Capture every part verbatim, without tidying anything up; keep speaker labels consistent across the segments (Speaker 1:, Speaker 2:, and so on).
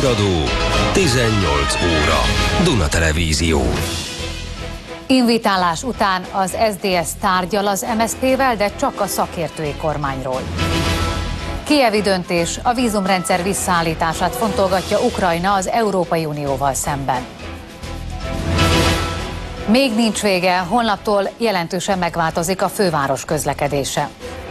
Speaker 1: Híradó tizennyolc óra. Duna Televízió.
Speaker 2: Invitálás után az es zé dé es tárgyal az em es zé pé-vel, de csak a szakértői kormányról. Kijevi döntés, a vízumrendszer visszaállítását fontolgatja Ukrajna az Európai Unióval szemben. Még nincs vége, holnaptól jelentősen megváltozik a főváros közlekedése.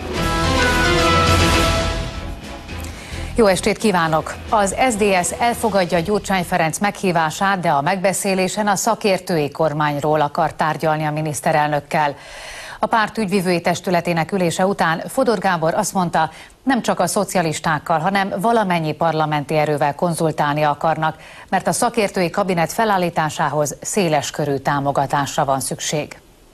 Speaker 2: Jó estét kívánok! Az es zé dé es elfogadja Gyurcsány Ferenc meghívását, de a megbeszélésen a szakértői kormányról akar tárgyalni a miniszterelnökkel. A párt ügyvivői testületének ülése után Fodor Gábor azt mondta, nem csak a szocialistákkal, hanem valamennyi parlamenti erővel konzultálni akarnak, mert a szakértői kabinet felállításához széles körű támogatásra van szükség.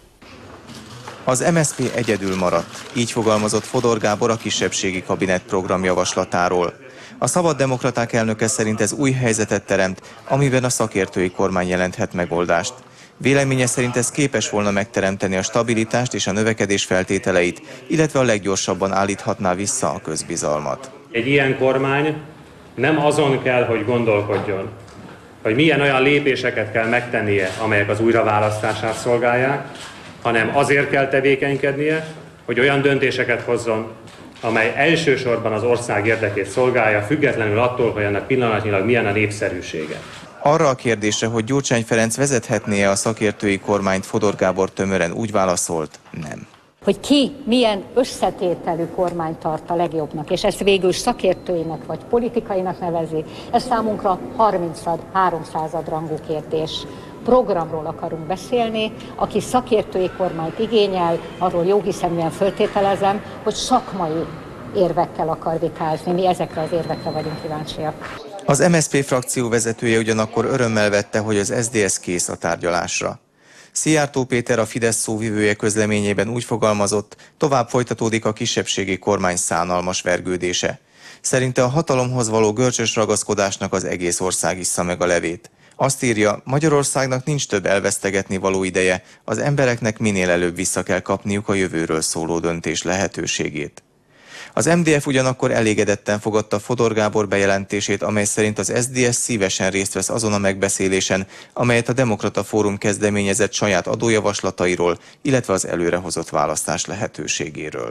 Speaker 3: Az em es zé pé egyedül maradt, így fogalmazott Fodor Gábor a kisebbségi kabinet programjavaslatáról. A Szabaddemokraták elnöke szerint ez új helyzetet teremt, amiben a szakértői kormány jelenthet megoldást. Véleménye szerint ez képes volna megteremteni a stabilitást és a növekedés feltételeit, illetve a leggyorsabban állíthatná vissza a közbizalmat.
Speaker 4: Egy ilyen kormány nem azon kell, hogy gondolkodjon, hogy milyen olyan lépéseket kell megtennie, amelyek az újraválasztását szolgálják, hanem azért kell tevékenykednie, hogy olyan döntéseket hozzon, amely elsősorban az ország érdekét szolgálja, függetlenül attól, hogy ennek pillanatnyilag milyen a népszerűsége.
Speaker 3: Arra a kérdésre, hogy Gyurcsány Ferenc vezethetné-e a szakértői kormányt, Fodor Gábor tömören úgy válaszolt, nem.
Speaker 5: Hogy ki milyen összetételű kormányt tart a legjobbnak, és ezt végül szakértőinek vagy politikainak nevezi, ez számunkra harminc-háromszázad rangú kérdés. Programról akarunk beszélni, aki szakértői kormányt igényel, arról jóhiszeműen föltételezem, hogy szakmai érvekkel akar vitázni. Mi ezekre az érvekre vagyunk kíváncsiak.
Speaker 3: Az em es zé pé frakció vezetője ugyanakkor örömmel vette, hogy az es zé dé es kész a tárgyalásra. Szijjártó Péter, a Fidesz szóvivője közleményében úgy fogalmazott, tovább folytatódik a kisebbségi kormány szánalmas vergődése. Szerinte a hatalomhoz való görcsös ragaszkodásnak az egész ország issza meg a levét. Azt írja, Magyarországnak nincs több elvesztegetni való ideje, az embereknek minél előbb vissza kell kapniuk a jövőről szóló döntés lehetőségét. Az em dé ef ugyanakkor elégedetten fogadta Fodor Gábor bejelentését, amely szerint az es zé dé es szívesen részt vesz azon a megbeszélésen, amelyet a Demokrata Fórum kezdeményezett saját adójavaslatairól, illetve az előrehozott választás lehetőségéről.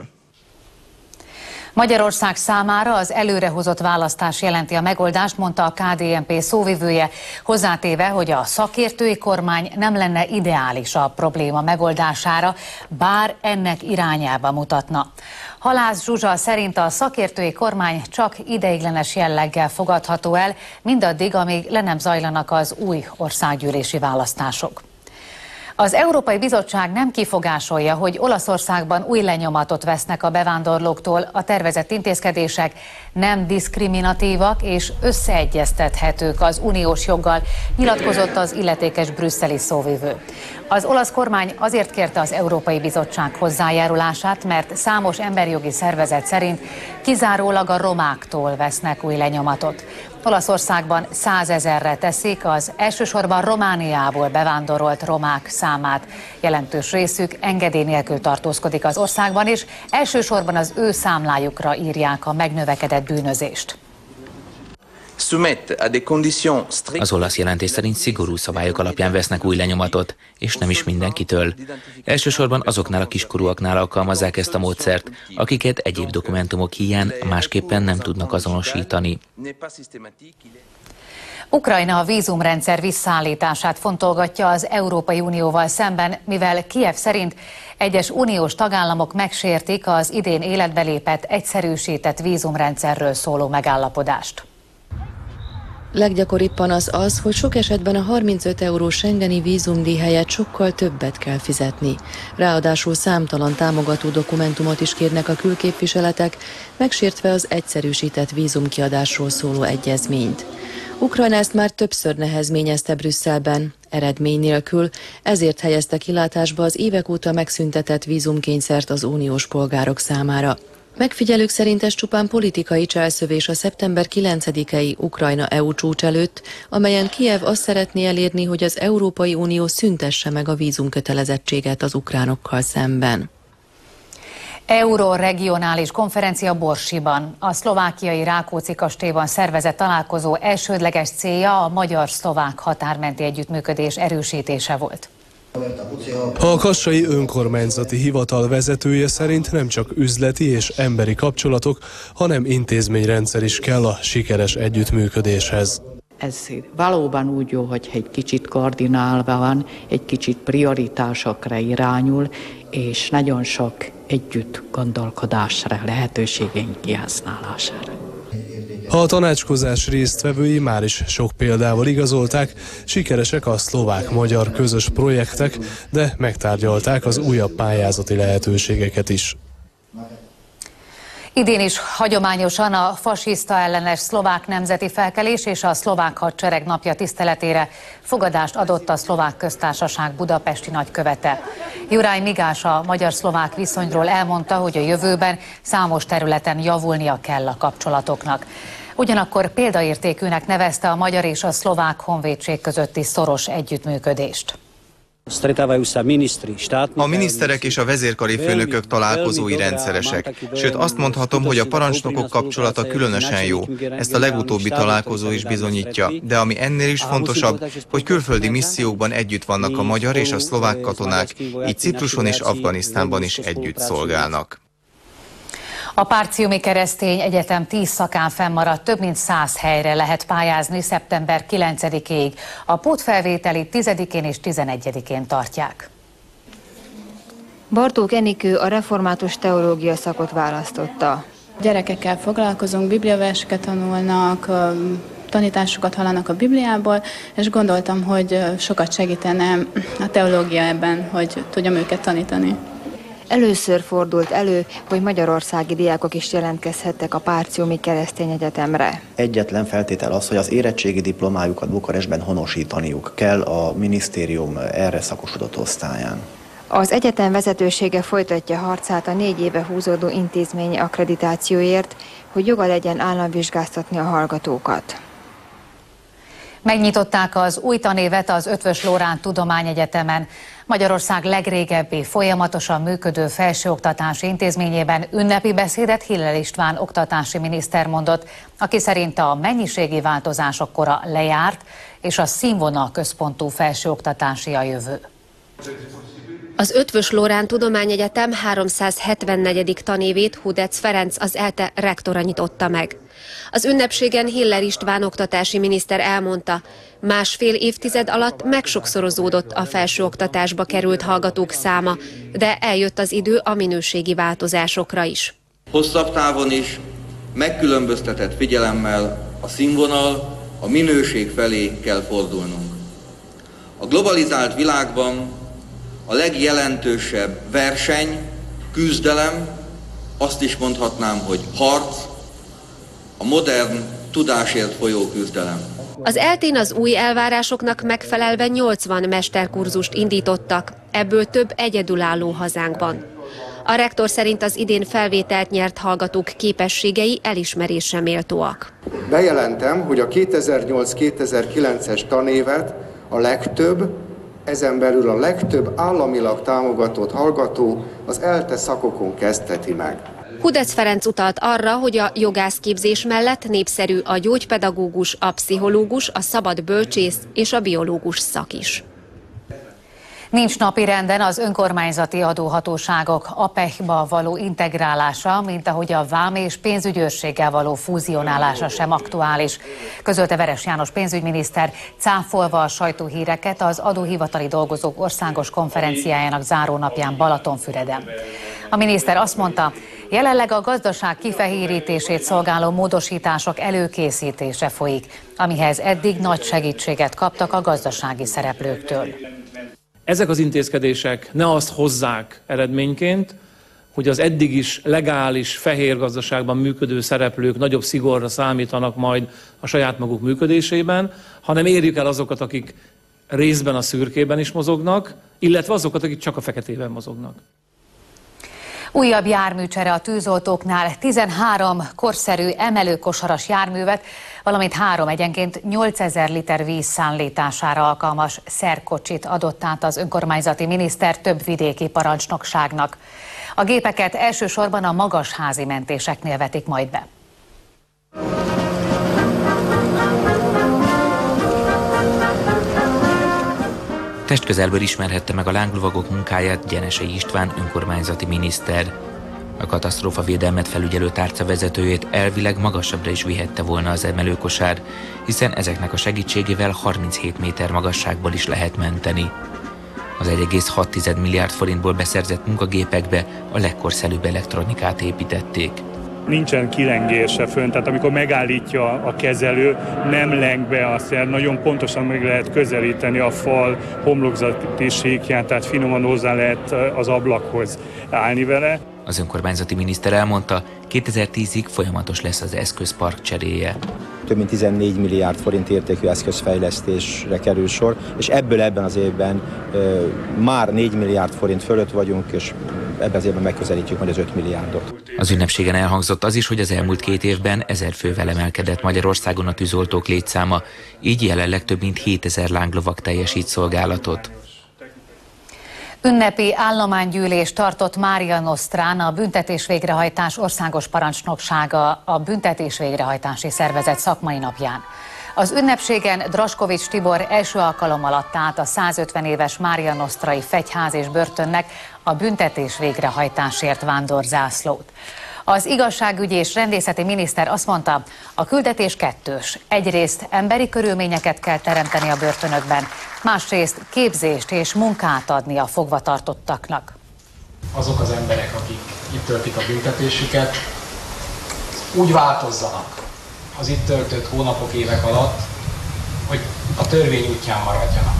Speaker 2: Magyarország számára az előrehozott választás jelenti a megoldást, mondta a ká dé en pé szóvivője, hozzátéve, hogy a szakértői kormány nem lenne ideális a probléma megoldására, bár ennek irányába mutatna. Halász Zsuzsa szerint a szakértői kormány csak ideiglenes jelleggel fogadható el, mindaddig, amíg le nem zajlanak az új országgyűlési választások. Az Európai Bizottság nem kifogásolja, hogy Olaszországban új lenyomatot vesznek a bevándorlóktól, a tervezett intézkedések nem diszkriminatívak és összeegyeztethetők az uniós joggal, nyilatkozott az illetékes brüsszeli szóvivő. Az olasz kormány azért kérte az Európai Bizottság hozzájárulását, mert számos emberjogi szervezet szerint kizárólag a romáktól vesznek új lenyomatot. Olaszországban százezerre teszik az elsősorban Romániából bevándorolt romák számát. Jelentős részük engedély nélkül tartózkodik az országban, és elsősorban az ő számlájukra írják a megnövekedett bűnözést.
Speaker 6: Az olasz jelentés szerint szigorú szabályok alapján vesznek új lenyomatot, és nem is mindenkitől. Elsősorban azoknál a kiskorúaknál alkalmazzák ezt a módszert, akiket egyéb dokumentumok híján másképpen nem tudnak azonosítani.
Speaker 2: Ukrajna a vízumrendszer visszaállítását fontolgatja az Európai Unióval szemben, mivel Kijev szerint egyes uniós tagállamok megsértik az idén életbe lépett egyszerűsített vízumrendszerről szóló megállapodást.
Speaker 7: Leggyakoribb panasz az, hogy sok esetben a harmincöt eurós schengeni vízumdíj helyett sokkal többet kell fizetni. Ráadásul számtalan támogató dokumentumot is kérnek a külképviseletek, megsértve az egyszerűsített vízumkiadásról szóló egyezményt. Ukrajna ezt már többször nehezményezte Brüsszelben, eredmény nélkül, ezért helyezte kilátásba az évek óta megszüntetett vízumkényszert az uniós polgárok számára. Megfigyelők szerint ez csupán politikai cselszövés a szeptember kilencedikei Ukrajna é u csúcs előtt, amelyen Kijev azt szeretné elérni, hogy az Európai Unió szüntesse meg a vízumkötelezettséget az ukránokkal szemben.
Speaker 2: Euroregionális konferencia Borsiban. A szlovákiai Rákóczi kastélyban szervezett találkozó elsődleges célja a magyar-szlovák határmenti együttműködés erősítése volt.
Speaker 8: A kassai önkormányzati hivatal vezetője szerint nem csak üzleti és emberi kapcsolatok, hanem intézményrendszer is kell a sikeres együttműködéshez.
Speaker 9: Ez valóban úgy jó, hogy egy kicsit koordinálva van, egy kicsit prioritásokra irányul, és nagyon sok együtt gondolkodásra, lehetőségeink kihasználására.
Speaker 8: A tanácskozás résztvevői már is sok példával igazolták, sikeresek a szlovák-magyar közös projektek, de megtárgyalták az újabb pályázati lehetőségeket is.
Speaker 2: Idén is hagyományosan a fasiszta ellenes szlovák nemzeti felkelés és a szlovák hadsereg napja tiszteletére fogadást adott a Szlovák Köztársaság budapesti nagykövete. Juraj Migás a magyar-szlovák viszonyról elmondta, hogy a jövőben számos területen javulnia kell a kapcsolatoknak. Ugyanakkor példaértékűnek nevezte a magyar és a szlovák honvédség közötti szoros együttműködést.
Speaker 3: A miniszterek és a vezérkari főnökök találkozói rendszeresek, sőt azt mondhatom, hogy a parancsnokok kapcsolata különösen jó. Ezt a legutóbbi találkozó is bizonyítja, de ami ennél is fontosabb, hogy külföldi missziókban együtt vannak a magyar és a szlovák katonák, így Cipruson és Afganisztánban is együtt szolgálnak.
Speaker 2: A Párciumi Keresztény Egyetem tíz szakán fennmaradt, több mint száz helyre lehet pályázni szeptember kilencedikéig. A pótfelvételi tizedikén és tizenegyedikén tartják.
Speaker 10: Bartók Enikő a református teológia szakot választotta.
Speaker 11: Gyerekekkel foglalkozunk, bibliaverseket tanulnak, tanításokat hallanak a Bibliából, és gondoltam, hogy sokat segítene a teológia ebben, hogy tudjam őket tanítani.
Speaker 10: Először fordult elő, hogy magyarországi diákok is jelentkezhettek a Párciumi Keresztény Egyetemre.
Speaker 12: Egyetlen feltétel az, hogy az érettségi diplomájukat Bukarestben honosítaniuk kell a minisztérium erre szakosodott osztályán.
Speaker 10: Az egyetem vezetősége folytatja harcát a négy éve húzódó intézményi akkreditációért, hogy joga legyen államvizsgáztatni a hallgatókat.
Speaker 2: Megnyitották az új tanévet az Eötvös Loránd Tudományegyetemen. Magyarország legrégebbi, folyamatosan működő felsőoktatási intézményében ünnepi beszédet Hiller István oktatási miniszter mondott, aki szerint a mennyiségi változások kora lejárt, és a színvonal központú felsőoktatási a jövő.
Speaker 13: Az Eötvös Loránd Tudományegyetem háromszázhetvennegyedik tanévét Hudec Ferenc, az ELTE rektora nyitotta meg. Az ünnepségen Hiller István oktatási miniszter elmondta, másfél évtized alatt megsokszorozódott a felsőoktatásba került hallgatók száma, de eljött az idő a minőségi változásokra is.
Speaker 14: Hosszabb távon is megkülönböztetett figyelemmel a színvonal, a minőség felé kell fordulnunk. A globalizált világban a legjelentősebb verseny, küzdelem, azt is mondhatnám, hogy harc, a modern tudásért folyó küzdelem.
Speaker 13: Az eltén az új elvárásoknak megfelelve nyolcvan mesterkurzust indítottak, ebből több egyedülálló hazánkban. A rektor szerint az idén felvételt nyert hallgatók képességei elismerésre méltóak.
Speaker 15: Bejelentem, hogy a kétezer-nyolc kétezer-kilences tanévet a legtöbb, ezen belül a legtöbb államilag támogatott hallgató az ELTE szakokon kezdheti meg.
Speaker 13: Hudec Ferenc utalt arra, hogy a jogászképzés mellett népszerű a gyógypedagógus, a pszichológus, a szabad bölcsész és a biológus szak is.
Speaker 2: Nincs napirenden az önkormányzati adóhatóságok á pé e há-ba való integrálása, mint ahogy a vám és pénzügyőrséggel való fúzionálása sem aktuális, közölte Veres János pénzügyminiszter, cáfolva a sajtóhíreket az adóhivatali dolgozók országos konferenciájának zárónapján Balatonfüreden. A miniszter azt mondta, jelenleg a gazdaság kifehérítését szolgáló módosítások előkészítése folyik, amihez eddig nagy segítséget kaptak a gazdasági szereplőktől.
Speaker 16: Ezek az intézkedések ne azt hozzák eredményként, hogy az eddig is legális fehér gazdaságban működő szereplők nagyobb szigorra számítanak majd a saját maguk működésében, hanem érjük el azokat, akik részben a szürkében is mozognak, illetve azokat, akik csak a feketében mozognak.
Speaker 2: Újabb járműcsere a tűzoltóknál, tizenhárom korszerű emelőkosaras járművet, valamint három egyenként nyolcezer liter víz szállítására alkalmas szerkocsit adott át az önkormányzati miniszter több vidéki parancsnokságnak. A gépeket elsősorban a magasházi mentéseknél vetik majd be.
Speaker 6: Testközelből ismerhette meg a lánglovagok munkáját Gyenesei István önkormányzati miniszter. A katasztrófavédelmet felügyelő tárca vezetőjét elvileg magasabbra is vihette volna az emelőkosár, hiszen ezeknek a segítségével harminchét méter magasságból is lehet menteni. Az egy egész hat milliárd forintból beszerzett munkagépekbe a legkorszerűbb elektronikát építették.
Speaker 17: Nincsen kilengése fönn, tehát amikor megállítja a kezelő, nem leng be a szer, nagyon pontosan meg lehet közelíteni a fal homlokzati síkját, tehát finoman hozzá lehet az ablakhoz állni vele.
Speaker 6: Az önkormányzati miniszter elmondta, kétezer-tízig folyamatos lesz az eszközpark cseréje.
Speaker 18: Több mint tizennégy milliárd forint értékű eszközfejlesztésre kerül sor, és ebből ebben az évben e, már négy milliárd forint fölött vagyunk, és ebben az évben megközelítjük majd az öt milliárdot.
Speaker 6: Az ünnepségen elhangzott az is, hogy az elmúlt két évben ezer fővel emelkedett Magyarországon a tűzoltók létszáma, így jelenleg több mint hétezer lánglovag teljesít szolgálatot.
Speaker 2: Ünnepi állománygyűlést tartott Mária Nosztrán, a Büntetésvégrehajtás Országos Parancsnoksága a Büntetésvégrehajtási Szervezet szakmai napján. Az ünnepségen Draskovics Tibor első alkalommal adta át a százötven éves Mária Nosztrai fegyház és börtönnek a büntetésvégrehajtásért vándorzászlót. Az igazságügyi és rendészeti miniszter azt mondta, a küldetés kettős. Egyrészt emberi körülményeket kell teremteni a börtönökben, másrészt képzést és munkát adni a fogvatartottaknak.
Speaker 19: Azok az emberek, akik itt töltik a büntetésüket, úgy változzanak az itt töltött hónapok, évek alatt, hogy a törvény útján maradjanak.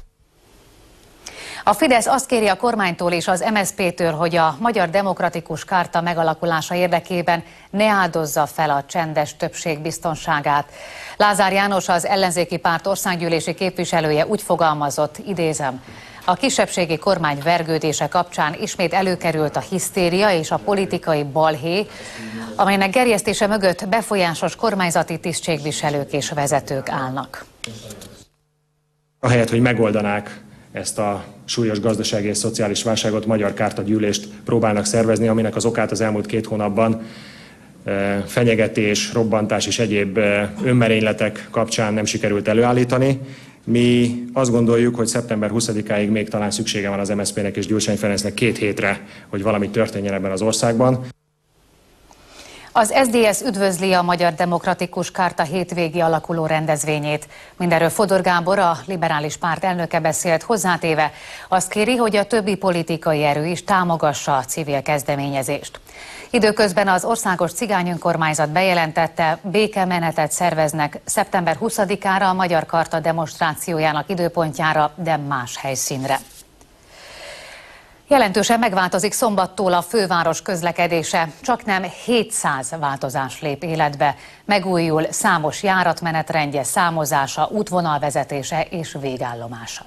Speaker 2: A Fidesz azt kéri a kormánytól és az em es zé pé-től, hogy a Magyar Demokratikus Charta megalakulása érdekében ne áldozza fel a csendes többség biztonságát. Lázár János, az ellenzéki párt országgyűlési képviselője úgy fogalmazott, idézem, a kisebbségi kormány vergődése kapcsán ismét előkerült a hisztéria és a politikai balhé, amelynek gerjesztése mögött befolyásos kormányzati tisztségviselők és vezetők állnak.
Speaker 20: Ahelyett, hogy megoldanák ezt a súlyos gazdasági és szociális válságot, Magyar Charta gyűlést próbálnak szervezni, aminek az okát az elmúlt két hónapban fenyegetés, robbantás és egyéb önmerényletek kapcsán nem sikerült előállítani. Mi azt gondoljuk, hogy szeptember huszadikáig még talán szüksége van az em es zé pé-nek és Gyurcsány Ferencnek két hétre, hogy valami történjen ebben az országban.
Speaker 2: Az es zé dé es üdvözli a Magyar Demokratikus Charta hétvégi alakuló rendezvényét. Mindenről Fodor Gábor, a Liberális Párt elnöke beszélt, hozzátéve azt kéri, hogy a többi politikai erő is támogassa a civil kezdeményezést. Időközben az Országos Cigány Önkormányzat bejelentette, békemenetet szerveznek szeptember huszadikára a Magyar Charta demonstrációjának időpontjára, de más helyszínre. Jelentősen megváltozik szombattól a főváros közlekedése, csaknem hétszáz változás lép életbe. Megújul számos járatmenetrendje, számozása, útvonalvezetése és végállomása.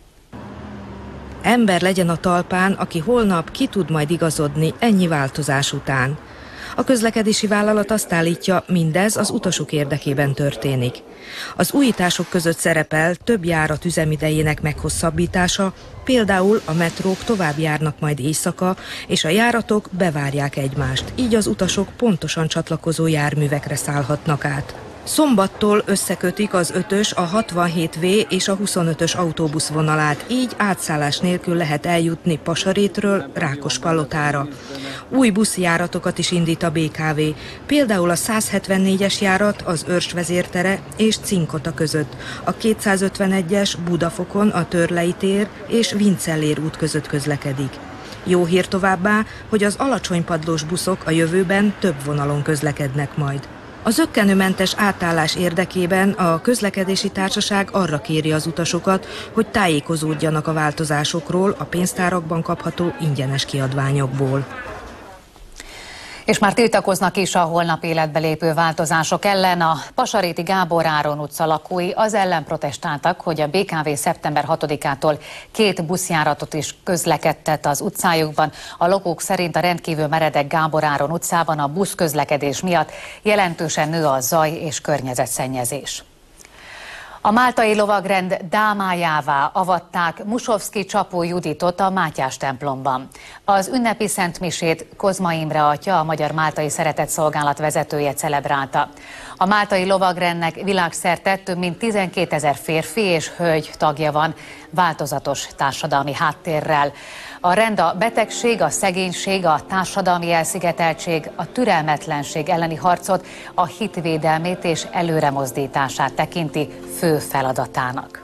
Speaker 21: Ember legyen a talpán, aki holnap ki tud majd igazodni ennyi változás után. A közlekedési vállalat azt állítja, mindez az utasok érdekében történik. Az újítások között szerepel több járat üzemidejének meghosszabbítása, például a metrók tovább járnak majd éjszaka, és a járatok bevárják egymást, így az utasok pontosan csatlakozó járművekre szállhatnak át. Szombattól összekötik az ötös, a hatvanhét vé és a huszonötös autóbuszvonalát, így átszállás nélkül lehet eljutni Pasarétről Rákospalotára. Új buszjáratokat is indít a bé ká vé, például a százhetvennégyes járat az Őrs vezértere és Cinkota között, a kétszázötvenegyes Budafokon a Törlei tér és Vincellér út között közlekedik. Jó hír továbbá, hogy az alacsonypadlós buszok a jövőben több vonalon közlekednek majd. A zökkenőmentes átállás érdekében a közlekedési társaság arra kéri az utasokat, hogy tájékozódjanak a változásokról a pénztárakban kapható ingyenes kiadványokból.
Speaker 2: És már tiltakoznak is a holnap életbe lépő változások ellen. A Pasaréti Gábor Áron utca lakói az ellen protestáltak, hogy a bé ká vé szeptember hatodikától két buszjáratot is közlekedtet az utcájukban. A lakók szerint a rendkívül meredek Gábor Áron utcában a buszközlekedés miatt jelentősen nő a zaj és környezetszennyezés. A máltai lovagrend dámájává avatták Musovszki Csapó Juditot a Mátyás templomban. Az ünnepi szentmisét Kozma Imre atya, a Magyar Máltai Szeretetszolgálat vezetője celebrálta. A máltai lovagrendnek világszerte több mint tizenkétezer férfi és hölgy tagja van, változatos társadalmi háttérrel. A rend a betegség, a szegénység, a társadalmi elszigeteltség, a türelmetlenség elleni harcot, a hitvédelmét és előremozdítását tekinti fő feladatának.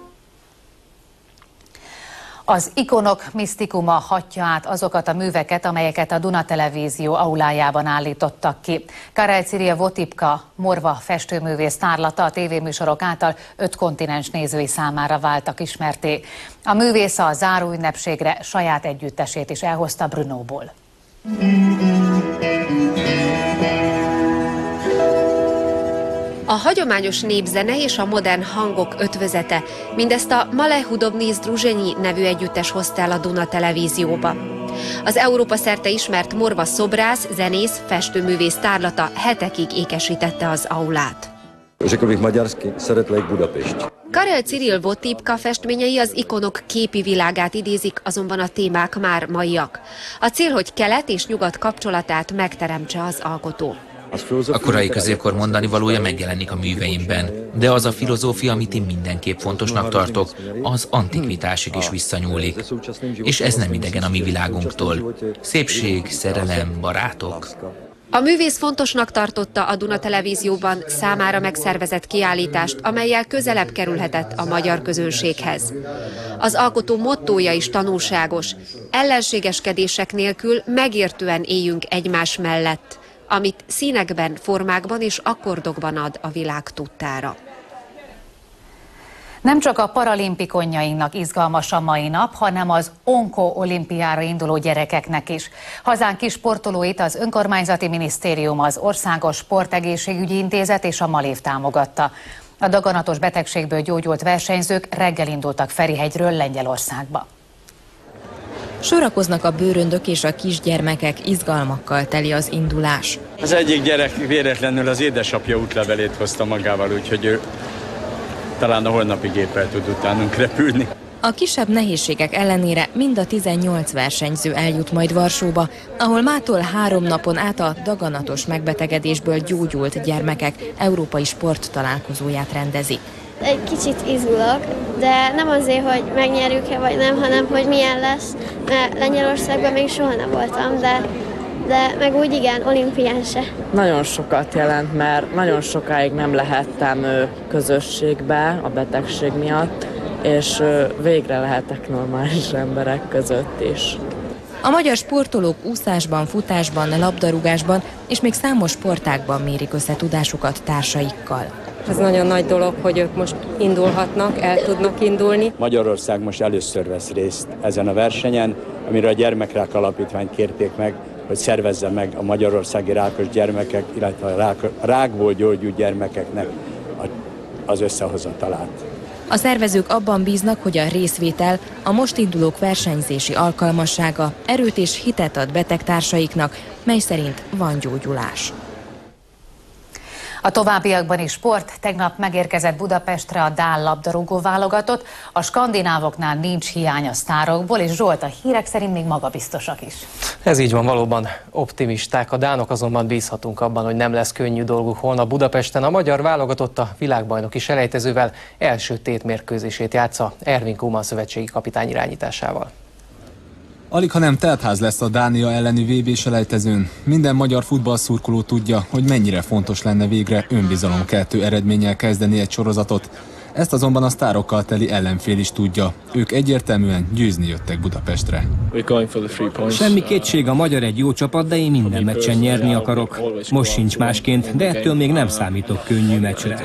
Speaker 2: Az ikonok misztikuma hatja át azokat a műveket, amelyeket a Duna Televízió aulájában állítottak ki. Karel Cyril Votipka, morva festőművész tárlata a tévéműsorok által öt kontinens nézői számára váltak ismerté. A művész a záróünnepségre saját együttesét is elhozta Brnóból.
Speaker 13: A hagyományos népzene és a modern hangok ötvözete, mindezt a Malé hudobní Sdružení nevű együttes hozta el a Duna Televízióba. Az Európa szerte ismert morva szobrász, zenész, festőművész tárlata hetekig ékesítette az aulát.
Speaker 1: Řekl bych maďarsky, szeretlek Budapest.
Speaker 13: Karel Cyril Votipka festményei az ikonok képi világát idézik, azonban a témák már maiak. A cél, hogy kelet és nyugat kapcsolatát megteremtse az alkotó.
Speaker 6: A korai középkor mondani valója megjelenik a műveimben, de az a filozófia, amit én mindenképp fontosnak tartok, az antikvitásig is visszanyúlik. És ez nem idegen a mi világunktól. Szépség, szerelem, barátok.
Speaker 13: A művész fontosnak tartotta a Duna Televízióban számára megszervezett kiállítást, amellyel közelebb kerülhetett a magyar közönséghez. Az alkotó mottója is tanulságos: ellenségeskedések nélkül megértően éljünk egymás mellett, amit színekben, formákban és akkordokban ad a világ tudtára.
Speaker 2: Nem csak a paralimpikonjainknak izgalmas a mai nap, hanem az onko-olimpiára induló gyerekeknek is. Hazánk kis sportolóit az Önkormányzati Minisztérium, az Országos Sportegészségügyi Intézet és a Malév támogatta. A daganatos betegségből gyógyult versenyzők reggel indultak Ferihegyről Lengyelországba.
Speaker 21: Sorakoznak a bőröndök és a kisgyermekek, izgalmakkal teli az indulás.
Speaker 22: Az egyik gyerek véletlenül az édesapja útlevelét hozta magával, úgyhogy ő talán a holnapi géppel tud utánunk repülni.
Speaker 21: A kisebb nehézségek ellenére mind a tizennyolc versenyző eljut majd Varsóba, ahol mától három napon át a daganatos megbetegedésből gyógyult gyermekek európai sporttalálkozóját rendezik.
Speaker 23: Egy kicsit izgulok, de nem azért, hogy megnyerjük-e vagy nem, hanem hogy milyen lesz, mert Lengyelországban még soha nem voltam, de, de meg úgy igen, olimpián se.
Speaker 24: Nagyon sokat jelent, mert nagyon sokáig nem lehettem közösségbe a betegség miatt, és végre lehetek normális emberek között is.
Speaker 21: A magyar sportolók úszásban, futásban, labdarúgásban és még számos sportágban mérik össze tudásukat társaikkal.
Speaker 25: Ez nagyon nagy dolog, hogy ők most indulhatnak, el tudnak indulni.
Speaker 22: Magyarország most először vesz részt ezen a versenyen, amire a Gyermekrák Alapítványt kérték meg, hogy szervezze meg a magyarországi rákos gyermekek, illetve a rák, rákból gyógyult gyermekeknek az összehozatalát.
Speaker 21: A szervezők abban bíznak, hogy a részvétel, a most indulók versenyzési alkalmassága erőt és hitet ad betegtársaiknak, mely szerint van gyógyulás.
Speaker 2: A továbbiakban is sport. Tegnap megérkezett Budapestre a dán labdarúgó válogatott. A skandinávoknál nincs hiány a sztárokból, és Zsolt, a hírek szerint még magabiztosak is.
Speaker 26: Ez így van, valóban optimisták. A dánok azonban bízhatunk abban, hogy nem lesz könnyű dolguk holnap Budapesten. A magyar válogatott a világbajnoki selejtezővel első tétmérkőzését játsza Ervin Koeman szövetségi kapitány irányításával.
Speaker 27: Alig, ha nem teltház lesz a Dánia elleni vé bé selejtezőn. Minden magyar futballszurkoló tudja, hogy mennyire fontos lenne végre önbizalomkeltő eredménnyel kezdeni egy sorozatot. Ezt azonban a sztárokkal teli ellenfél is tudja. Ők egyértelműen győzni jöttek Budapestre.
Speaker 28: Semmi kétség, a magyar egy jó csapat, de én minden meccsen nyerni akarok. Most sincs másként, de ettől még nem számítok könnyű meccsre.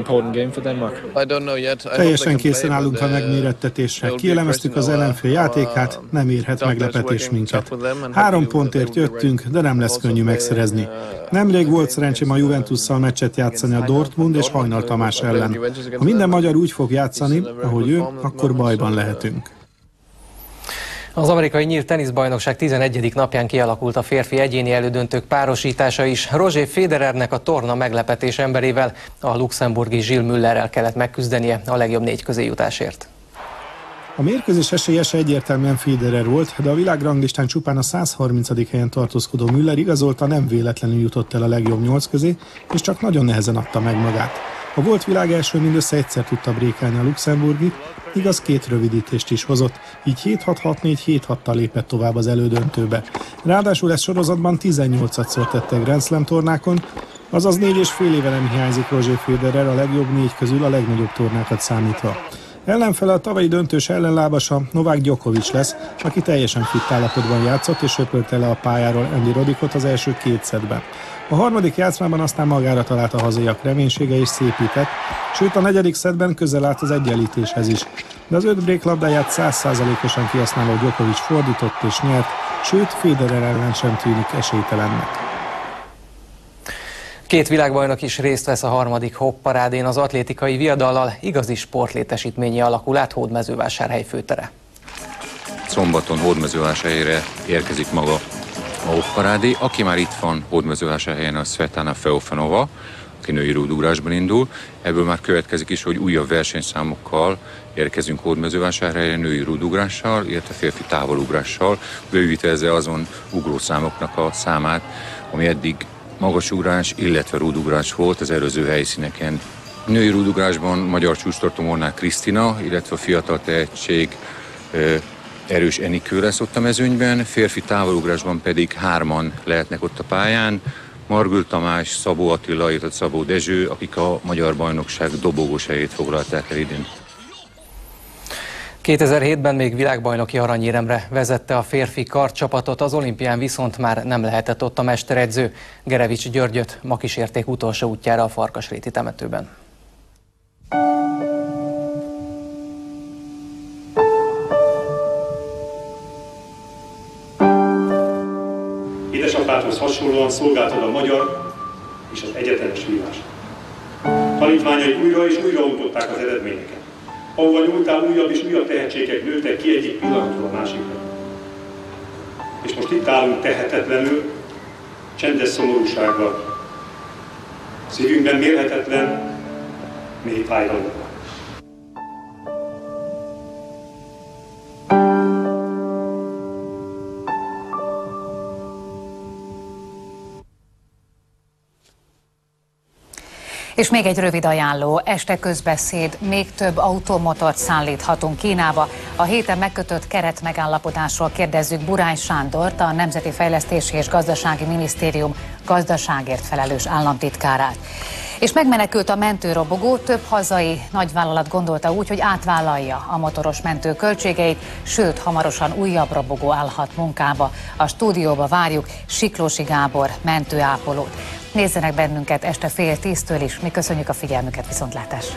Speaker 29: Teljesen készen állunk a megmérettetésre. Kielemeztük az ellenfél játékát, nem érhet meglepetés minket. Három pontért jöttünk, de nem lesz könnyű megszerezni. Nemrég volt szerencsém a Juventusszal meccset játszani a Dortmund és Hajnal Tamás ellen. Ha minden magyar úgy fog játszani, ahogy ő, akkor bajban lehetünk.
Speaker 26: Az amerikai nyílt teniszbajnokság tizenegyedik napján kialakult a férfi egyéni elődöntők párosítása is. Roger Federernek a torna meglepetés emberével, a luxemburgi Gilles Müllerrel kellett megküzdenie a legjobb négy közé jutásért.
Speaker 29: A mérkőzés esélyese egyértelműen Federer volt, de a világranglistán csupán a száz harmincadik helyen tartózkodó Müller igazolta, nem véletlenül jutott el a legjobb nyolc közé, és csak nagyon nehezen adta meg magát. A volt világ első mindössze egyszer tudta brékálni a luxemburgit, igaz két rövidítést is hozott, így hét hat hat négy hét hattal lépett tovább az elődöntőbe. Ráadásul ez sorozatban tizennyolcadszor tette Grand Slam tornákon, azaz négy és fél éve nem hiányzik Roger Federer a legjobb négy közül a legnagyobb tornákat számítva. Ellenfele a tavalyi döntős ellenlábasa Novák Djokovic lesz, aki teljesen fit állapotban játszott és söpörte le a pályáról Andy Roddickot az első két szettben. A harmadik játszmában aztán magára talált a hazaiak reménysége és szépített, sőt a negyedik szettben közel állt az egyenlítéshez is. De az öt break labdáját száz százalékosan kihasználó Djokovic fordított és nyert, sőt Federer ellen sem tűnik esélytelennek.
Speaker 26: Két világbajnok is részt vesz a harmadik hopp-parádén, az atlétikai viadallal igazi sportlétesítményé alakul át Hódmezővásárhely főtere.
Speaker 3: Szombaton Hódmezővásárhelyre érkezik maga a hopp-parádé. Aki már itt van Hódmezővásárhelyen, a Svetlana Feofanova, aki női rúdugrásban indul. Ebből már következik is, hogy újabb versenyszámokkal érkezünk Hódmezővásárhelyre, női rúdugrással, illetve férfi távolugrással, bővítve ezzel azon ugrószámoknak a számát, ami eddig magasugrás, illetve rúdugrás volt az előző helyszíneken. Női rúdugrásban magyar csúcstartó Molnár Krisztina, illetve a fiatal tehetség Erős Enikő lesz ott a mezőnyben, férfi távolugrásban pedig hárman lehetnek ott a pályán, Margül Tamás, Szabó Attila, illetve Szabó Dezső, akik a magyar bajnokság dobogós helyét foglalták el idén.
Speaker 26: kétezer-hétben még világbajnoki aranyéremre vezette a férfi karcsapatot, az olimpián viszont már nem lehetett ott a mesteredző. Gerevics Györgyöt ma kísérték utolsó útjára a Farkasréti temetőben.
Speaker 4: Édesapádhoz hasonlóan szolgáltad a magyar és az egyetemes vírást. Tanítványai újra és újra mutatták az eredményeket. Ahova nyúltál, újabb és újabb tehetségek nőttek ki egyik pillanatról a másikra. És most itt állunk tehetetlenül, csendes szomorúsággal. Szívünkben mérhetetlen, mély fájdalommal.
Speaker 2: És még egy rövid ajánló, este közbeszéd, még több automotort szállíthatunk Kínába. A héten megkötött keretmegállapodásról kérdezzük Burány Sándort, a Nemzeti Fejlesztési és Gazdasági Minisztérium gazdaságért felelős államtitkárát. És megmenekült a mentőrobogó, több hazai nagyvállalat gondolta úgy, hogy átvállalja a motoros mentő költségeit, sőt, hamarosan újabb robogó állhat munkába. A stúdióba várjuk Siklósi Gábor mentőápolót. Nézzenek bennünket este fél tíztől is. Mi köszönjük a figyelmüket, viszontlátásra!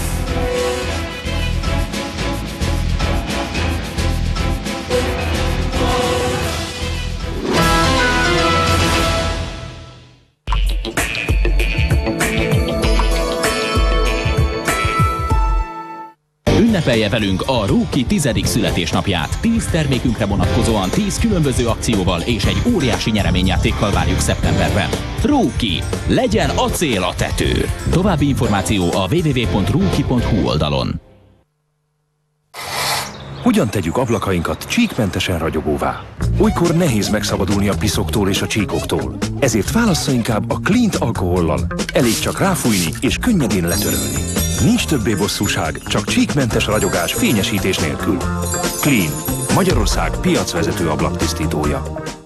Speaker 5: Ünnepelje velünk a Róki tizedik születésnapját. tíz termékünkre vonatkozóan tíz különböző akcióval és egy óriási nyereményjátékkal várjuk szeptemberben. Róki. Legyen a cél a tető. További információ a double-u double-u double-u pont róki pont hu oldalon.
Speaker 7: Hogyan tegyük ablakainkat csíkmentesen ragyogóvá? Olykor nehéz megszabadulni a piszoktól és a csíkoktól. Ezért válassza inkább a Cleant alkohollal. Elég csak ráfújni és könnyedén letörölni. Nincs többé bosszúság, csak csíkmentes ragyogás fényesítés nélkül. Clean. Magyarország piacvezető ablaktisztítója.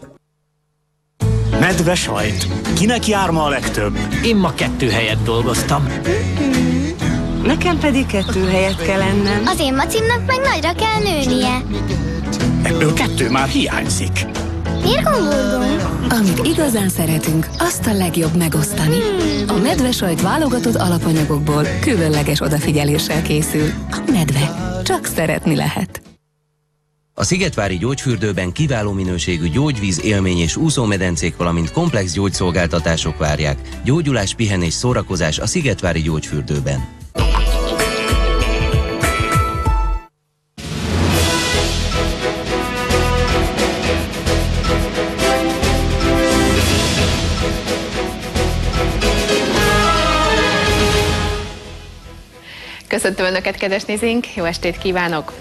Speaker 8: Medve sajt. Kinek jár ma a legtöbb?
Speaker 9: Én ma kettő helyet dolgoztam.
Speaker 10: Nekem pedig kettő helyet kell ennem.
Speaker 11: Az én macimnak meg nagyra kell nőnie.
Speaker 8: Ebből kettő már hiányzik.
Speaker 11: Miért gomburgunk?
Speaker 12: Amit igazán szeretünk, azt a legjobb megosztani. A medvesajt válogatott alapanyagokból különleges odafigyeléssel készül. A medve. Csak szeretni lehet.
Speaker 30: A Szigetvári Gyógyfürdőben kiváló minőségű gyógyvíz, élmény és úszómedencék, valamint komplex gyógyszolgáltatások várják. Gyógyulás, pihenés, szórakozás a Szigetvári Gyógyfürdőben.
Speaker 1: Köszöntöm Önöket, kedves nézőink, jó estét kívánok!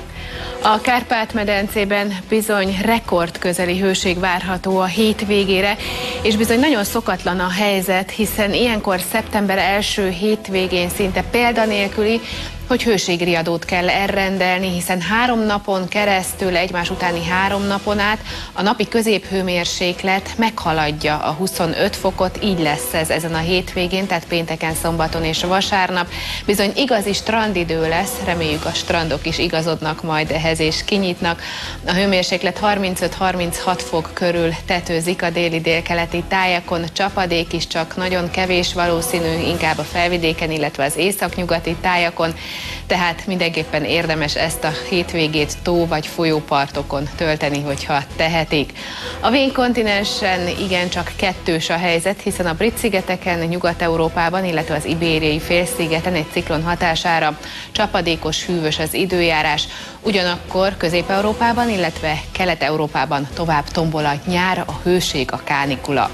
Speaker 1: A Kárpát-medencében bizony rekordközeli hőség várható a hét végére, és bizony nagyon szokatlan a helyzet, hiszen ilyenkor szeptember első hétvégén szinte példanélküli, hogy hőségriadót kell elrendelni, hiszen három napon keresztül, egymás utáni három napon át a napi középhőmérséklet meghaladja a huszonöt fokot, így lesz ez ezen a hétvégén, tehát pénteken, szombaton és vasárnap. Bizony igazi strandidő lesz, reméljük a strandok is igazodnak majd ehhez és kinyitnak. A hőmérséklet harmincöt-harminchat fok körül tetőzik a déli-délkeleti tájakon, csapadék is csak nagyon kevés valószínű, inkább a felvidéken, illetve az északnyugati tájakon. Tehát mindenképpen érdemes ezt a hétvégét tó vagy folyópartokon tölteni, hogyha tehetik. A vén-kontinensen igencsak kettős a helyzet, hiszen a Brit-szigeteken, Nyugat-Európában, illetve az Ibériai félszigeten egy ciklon hatására csapadékos, hűvös az időjárás. Ugyanakkor Közép-Európában, illetve Kelet-Európában tovább tombol a nyár, a hőség, a kánikula.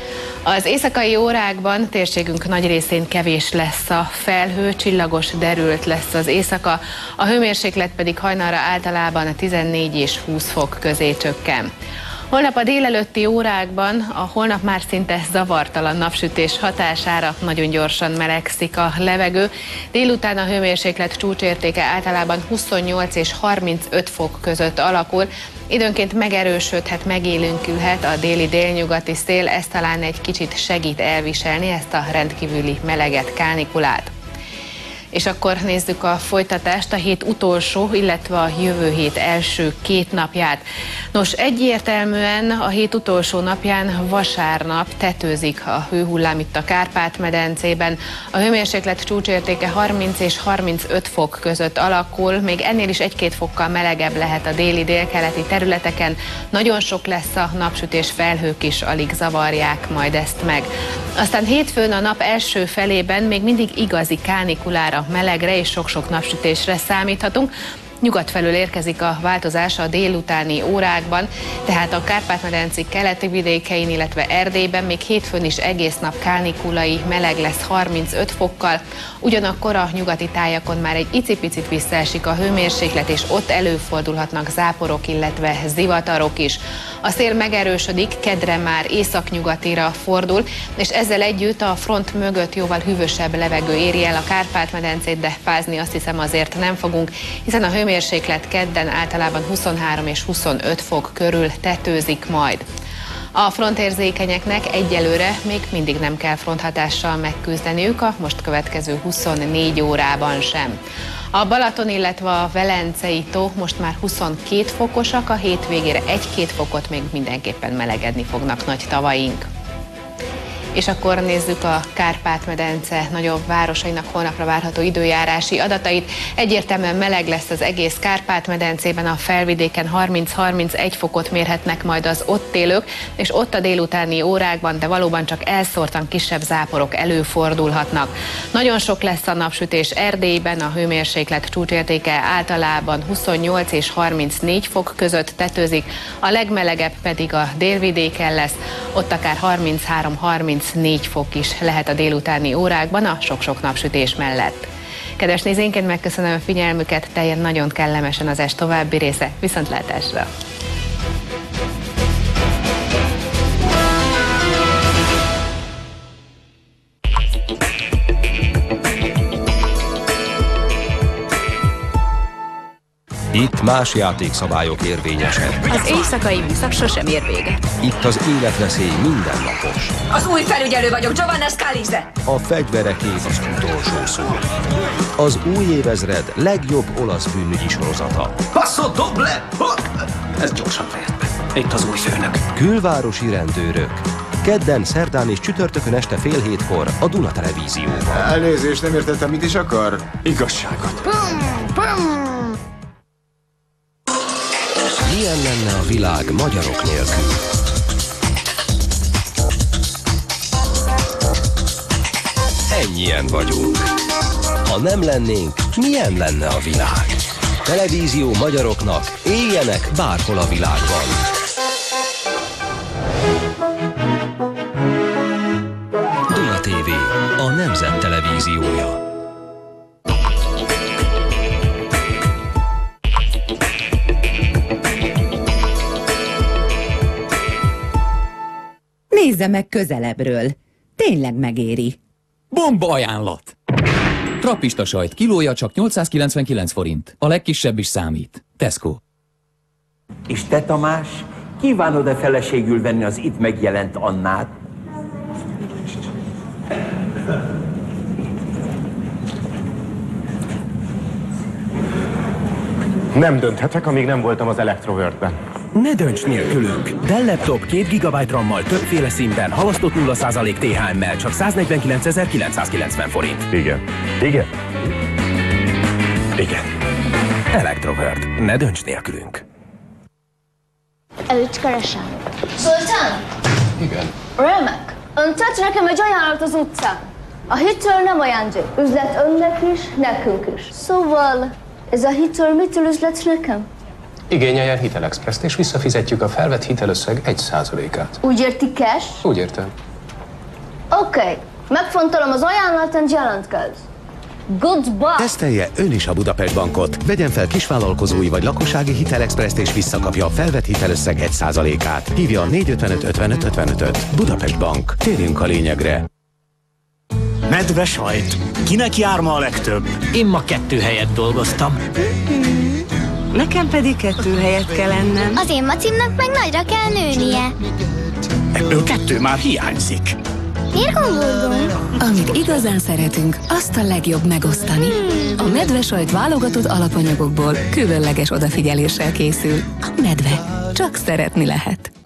Speaker 1: Az éjszakai órákban térségünk nagy részén kevés lesz a felhő, csillagos, derült lesz az éjszaka, a hőmérséklet pedig hajnalra általában tizennégy és húsz fok közé csökken. Holnap a délelőtti órákban a holnap már szinte zavartalan napsütés hatására nagyon gyorsan melegszik a levegő. Délután a hőmérséklet csúcsértéke általában huszonnyolc és harmincöt fok között alakul. Időnként megerősödhet, megélénkülhet a déli délnyugati szél, ez talán egy kicsit segít elviselni ezt a rendkívüli meleget, kánikulát. És akkor nézzük a folytatást, a hét utolsó, illetve a jövő hét első két napját. Nos, egyértelműen a hét utolsó napján, vasárnap tetőzik a hőhullám itt a Kárpát-medencében. A hőmérséklet csúcsértéke harminc és harmincöt fok között alakul, még ennél is egy-két fokkal melegebb lehet a déli-délkeleti területeken. Nagyon sok lesz a napsütés, felhők is alig zavarják majd ezt meg. Aztán hétfőn a nap első felében még mindig igazi kánikulára, melegre és sok-sok napsütésre számíthatunk. Nyugat felől érkezik a változás a délutáni órákban, tehát a Kárpát-medence keleti vidékein, illetve Erdélyben még hétfőn is egész nap kánikulai, meleg lesz harmincöt fokkal, ugyanakkor a nyugati tájakon már egy icipicit visszaesik a hőmérséklet, és ott előfordulhatnak záporok, illetve zivatarok is. A szél megerősödik, kedre már északnyugatira fordul, és ezzel együtt a front mögött jóval hűvösebb levegő éri el a Kárpát-medencét, de fázni azt hiszem azért nem fogunk, hiszen a hőmérséklet kedden általában huszonhárom és huszonöt fok körül tetőzik majd. A frontérzékenyeknek egyelőre még mindig nem kell fronthatással megküzdeniük a most következő huszonnégy órában sem. A Balaton, illetve a Velencei tó most már huszonkét fokosak, a hétvégére egy-két fokot még mindenképpen melegedni fognak nagy tavaink. És akkor nézzük a Kárpát-medence nagyobb városainak holnapra várható időjárási adatait. Egyértelműen meleg lesz az egész Kárpát-medencében, a felvidéken harminc-harmincegy fokot mérhetnek majd az ott élők, és ott a délutáni órákban, de valóban csak elszórtan kisebb záporok előfordulhatnak. Nagyon sok lesz a napsütés Erdélyben, a hőmérséklet csúcsértéke általában huszonnyolc és harmincnégy fok között tetőzik, a legmelegebb pedig a délvidéken lesz, ott akár harminchárom-harmincnégy fok is lehet a délutáni órákban a sok-sok napsütés mellett. Kedves nézőink, én megköszönöm a figyelmüket, teljen nagyon kellemesen az est további része, viszontlátásra!
Speaker 6: Itt más játékszabályok érvényesek.
Speaker 13: Az éjszakai műszak sosem ér véget.
Speaker 6: Itt az életveszély mindennapos.
Speaker 13: Az új felügyelő vagyok, Giovanna Scalise.
Speaker 6: A fegyvereké az utolsó szó. Az új évezred legjobb olasz bűnügyi sorozata.
Speaker 14: Passo doble! Ez gyorsan fejezd be. Itt az új főnök.
Speaker 6: Külvárosi rendőrök. Kedden, szerdán és csütörtökön este fél hétkor a Duna Televízióban.
Speaker 15: Elnézést, nem értettem, mit is akar? Igazságot.
Speaker 14: Pum, pum.
Speaker 6: Milyen lenne a világ magyarok nélkül? Ennyien vagyunk. Ha nem lennénk, milyen lenne a világ? Televízió magyaroknak, éljenek bárhol a világban. Duna té vé, a Nemzet Televíziója.
Speaker 16: Nézze meg közelebbről. Tényleg megéri.
Speaker 17: Bomba ajánlat! Trappista sajt kilója csak nyolcszázkilencvenkilenc forint. A legkisebb is számít. Tesco.
Speaker 18: És te, Tamás, kívánod-e feleségül venni az itt megjelent Annát?
Speaker 19: Nem dönthetek, amíg nem voltam az Electroworld-ben.
Speaker 6: Ne dönts nélkülünk! Dell laptop két gigabyte RAM-mal többféle színben, halasztott nulla százalék té há em-mel csak száznegyvenkilencezer-kilencszázkilencven forint.
Speaker 19: Igen. Igen.
Speaker 6: Igen. Electroworld. Ne dönts nélkülünk.
Speaker 11: Őt keresem. Szultán?
Speaker 19: Igen.
Speaker 11: Remek. Ön tett nekem egy ajánlat az utcán. A hitel nem ajándék. Üzlet önnek is, nekünk is. Szóval, ez a hitel mitől üzlet nekem?
Speaker 20: Igényeljen Hitelexpress-t, és visszafizetjük a felvett hitelösszeg egy százalékát.
Speaker 11: Úgy érti cash?
Speaker 20: Úgy értem.
Speaker 11: Oké, okay. Megfontolom az ajánlatot, jelentkezz. Goodbye!
Speaker 21: Tesztelje ön is a Budapest Bankot. Vegyen fel kisvállalkozói vagy lakossági Hitelexpress-t és visszakapja a felvett hitelösszeg egy százalékát. Hívja a négy ötvenöt ötvenöt ötvenötöt. Budapest Bank. Térjünk a lényegre.
Speaker 8: Medve sajt. Kinek jár ma a legtöbb?
Speaker 9: Én ma kettő helyet dolgoztam.
Speaker 10: Nekem pedig kettő helyet kell ennem.
Speaker 11: Az én macimnak meg nagyra kell nőnie.
Speaker 8: Ebből kettő már hiányzik.
Speaker 11: Miért gomburgunk?
Speaker 12: Amit igazán szeretünk, azt a legjobb megosztani. A medve sajt válogatott alapanyagokból különleges odafigyeléssel készül. A medve. Csak szeretni lehet.